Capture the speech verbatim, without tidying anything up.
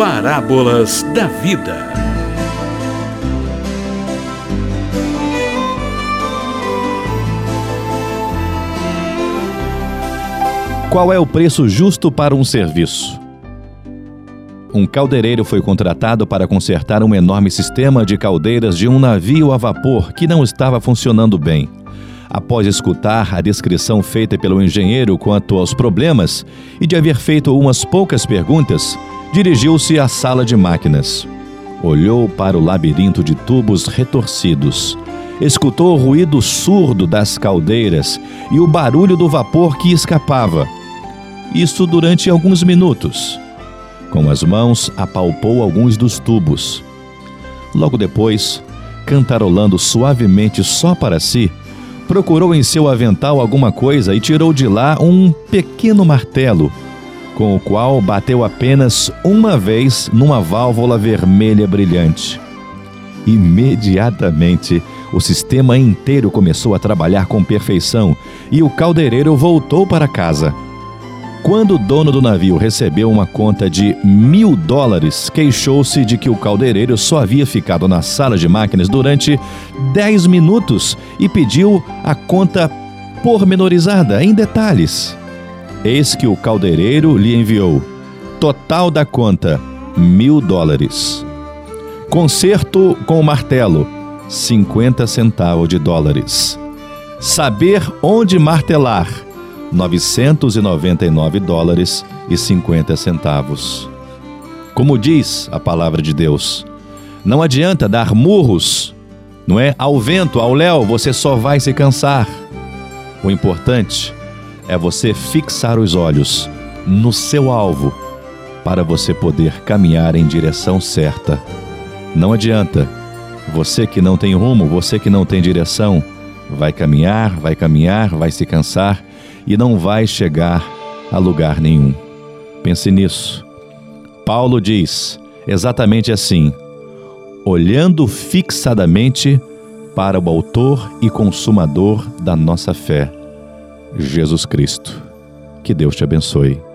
Parábolas da Vida. Qual é o preço justo para um serviço? Um caldeireiro foi contratado para consertar um enorme sistema de caldeiras de um navio a vapor que não estava funcionando bem. Após escutar a descrição feita pelo engenheiro quanto aos problemas e de haver feito umas poucas perguntas, dirigiu-se à sala de máquinas. Olhou para o labirinto de tubos retorcidos. Escutou o ruído surdo das caldeiras e o barulho do vapor que escapava. Isso durante alguns minutos. Com as mãos, apalpou alguns dos tubos. Logo depois, cantarolando suavemente só para si, procurou em seu avental alguma coisa e tirou de lá um pequeno martelo, com o qual bateu apenas uma vez numa válvula vermelha brilhante. Imediatamente, o sistema inteiro começou a trabalhar com perfeição e o caldeireiro voltou para casa. Quando o dono do navio recebeu uma conta de mil dólares, queixou-se de que o caldeireiro só havia ficado na sala de máquinas durante dez minutos e pediu a conta pormenorizada, em detalhes. Eis que o caldeireiro lhe enviou: total da conta, mil dólares. Conserto com o martelo, cinquenta centavos de dólares. Saber onde martelar, novecentos e noventa e nove dólares e cinquenta centavos. Como diz a palavra de Deus, não adianta dar murros, não é? Ao vento, ao léu, você só vai se cansar. O importante é você fixar os olhos no seu alvo para você poder caminhar em direção certa. Não adianta, você que não tem rumo, você que não tem direção, vai caminhar, vai caminhar, vai se cansar e não vai chegar a lugar nenhum. Pense nisso. Paulo diz exatamente assim: olhando fixadamente para o autor e consumador da nossa fé, Jesus Cristo. Que Deus te abençoe.